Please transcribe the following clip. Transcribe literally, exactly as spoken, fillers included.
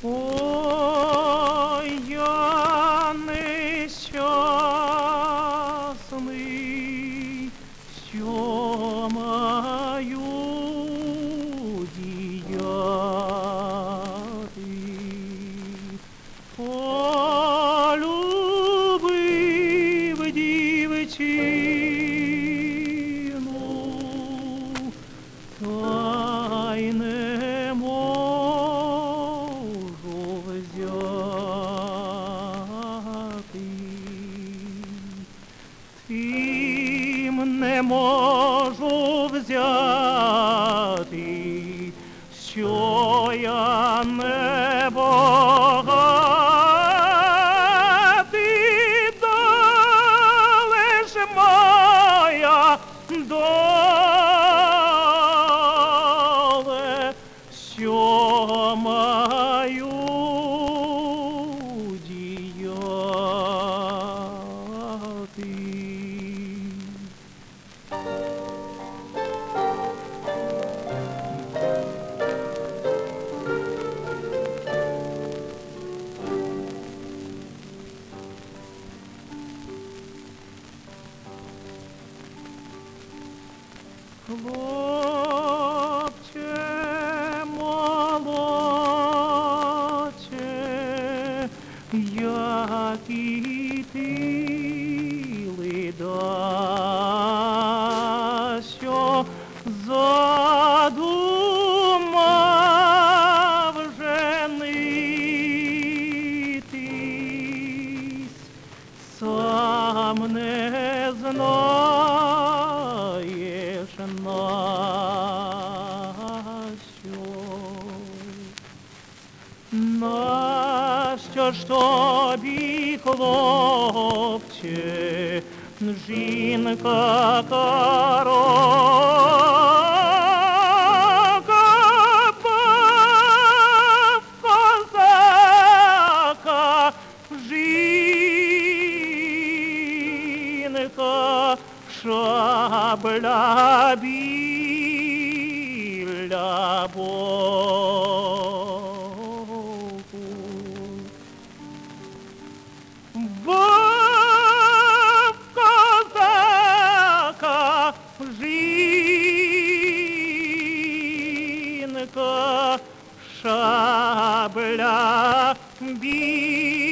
Ой, я нещасний, що маю діяти. Полюбив дівчину, та й не можу взяти. Тим не можу взяти, що я не багатий, доле ж моя доле, що маю діяти. Хлопче молодче, як і ти, лида, що задумав женитись, сам не знаєш нащо. Нащо ж тобі, хлопче, жінка корока, баб козака, жінка шабля біля боку. Баб козака, жінка шабля біля